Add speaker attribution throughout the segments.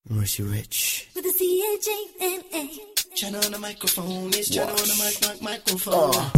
Speaker 1: Richie Rich.
Speaker 2: With the C-H-A-N-A.
Speaker 3: China on the microphone, it's China on the microphone.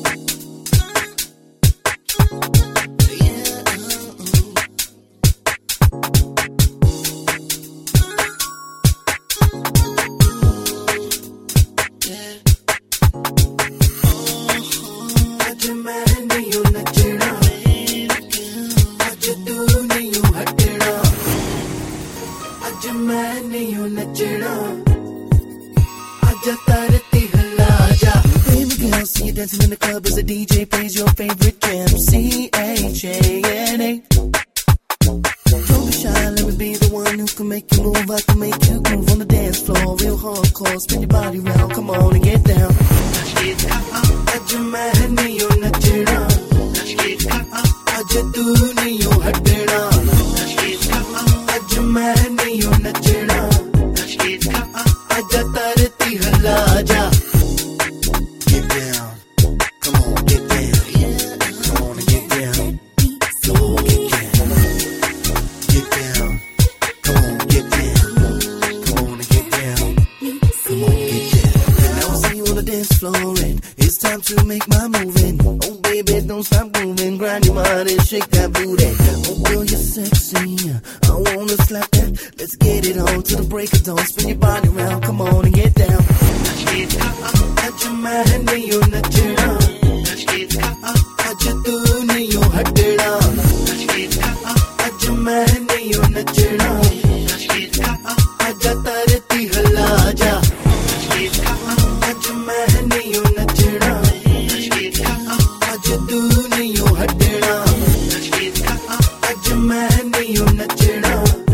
Speaker 3: Baby girl, see you dancing in the club as the DJ plays your favorite jam. C-H-A-N-A. Don't be shy, let me be the one who can make you move. I can make you groove on the dance floor, real hardcore. Spin your body round, come on and get down. आज मैं नहीं हूँ नचना, आज तू नहीं हूँ हटना. आज मैं नहीं हूँ नचना, आजा तरती हल्ला जा. Get down, come on, get down. Come on and get down. Come on, get down. Get down, come on, get down. Come on and get down. Come on, get down. Now I see you on the dance floor and it's time to make my moving. Oh baby, don't stop moving. Grind your body and shake that booty. Oh girl, you're sexy. I wanna slap that. Let's get it on to the break of dawn. Spin your body round, come on and get down. आज मैं नहीं हूँ नचना, आज तू नहीं हूँ हटना. आज मैं नहीं हूँ नचना, आजा तरती हल्ला जा. आज मैं नहीं हूँ नचना, आज तू नहीं हूँ हटना. आज मैं नहीं हूँ नचना,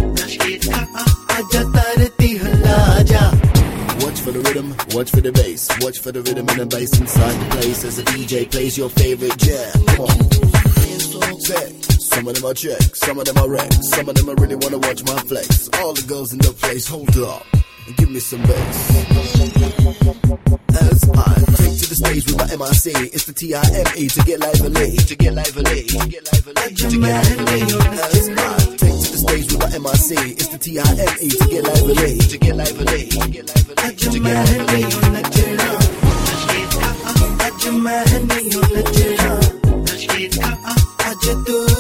Speaker 3: आजा तरती हल्ला जा.
Speaker 1: Watch for the rhythm, watch for the bass. Watch for the rhythm and the bass inside the place as the DJ plays your favorite jam. Come on. Say, some of them are check, some of them are wreck, some of them I really wanna watch my flex. All the girls in the place, hold up and give me some bass. As I take to the stage with my MIC, it's the T-I-M-E to get lively, to get lively, to get lively, to get lively. As I take to the stage with my MIC, it's the T-I-M-E to get lively, to get lively, to get lively.
Speaker 3: आज मैं नहीं हूँ नचना, आज मैं नहीं हूँ नचना, आज तू